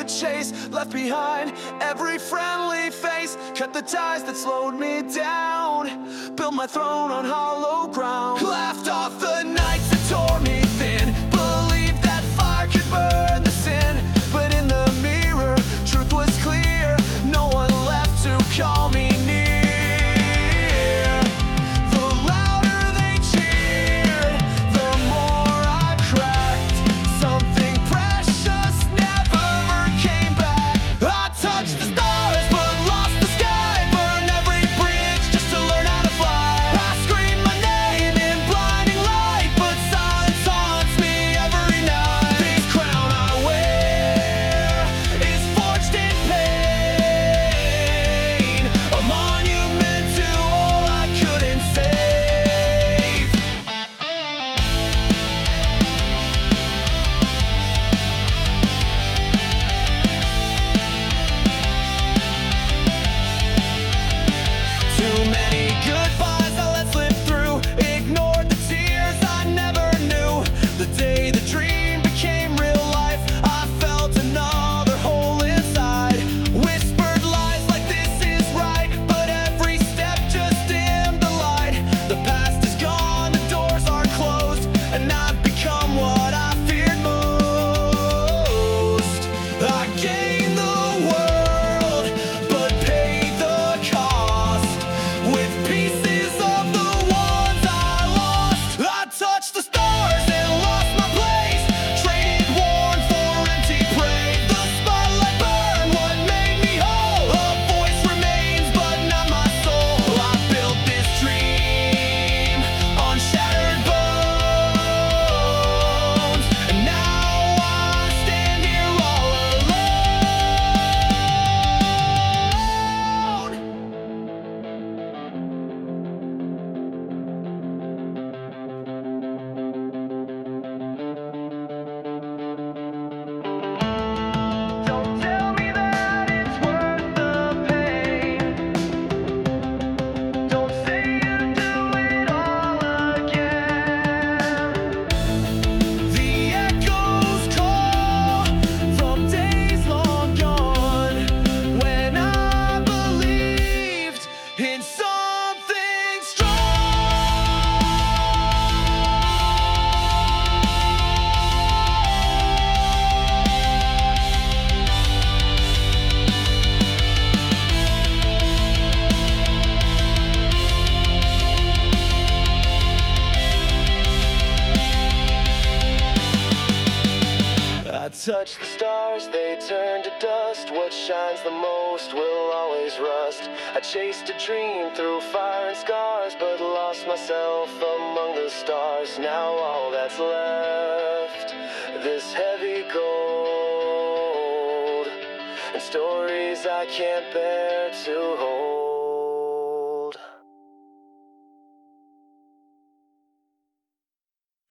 would chase. Left behind every friendly face, cut the ties that slowed me down, built my throne on hollow ground. Laughed off the nights that tore me thin, believed that fire could burn the sin. But in the mirror, truth was clear, no one left to call me near. The louder they cheered, the more I cracked. Something precious never came back. I touched the stars but lost the sky, burned every bridge just to learn how to fly. I screamed my name in blinding light, but silence haunts me every night. This crown I wear is forged in pain, a monument to all I couldn't save. Too many goodbyes I let slip through, ignored the tears I never knew. The day the dream became real life, I felt another hole inside. Whispered lies like this is right, but every step just dimmed the light. The past is gone, the doors are closed, and I've become what I feared most. I gained the world, but paid the cost with pieces of the ones I lost. I touched the stars and lost my place, traded worn for empty praise. The spotlight burned what made me whole, a voice remains but not my soul. I built this dream on shattered bones, and now I stand here all alone. Don't tell me that it's worth the pain. Don't say you'd do it all again. The echoes call from days long gone, when I believed in something strong. I touch the stars, they turn to dust. What shines the most will always rust. I chased a dream through fire and scars, but lost myself among the stars. Now all that's left, this heavy gold, and stories I can't bear to hold.